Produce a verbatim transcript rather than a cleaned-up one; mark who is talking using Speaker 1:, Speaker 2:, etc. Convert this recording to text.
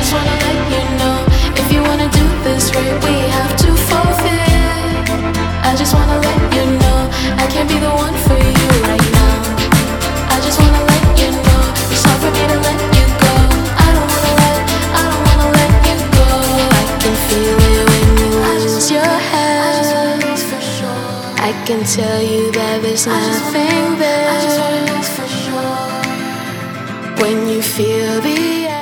Speaker 1: just wanna let you know, if you wanna do this right, we have to forfeit. I just wanna let you know, I can't be the one for you right now. I just wanna let you know, it's hard for me to let you go. I don't wanna let, I don't wanna let you go. I can feel it when you lose your head. I can tell you that there's nothing there. When you feel the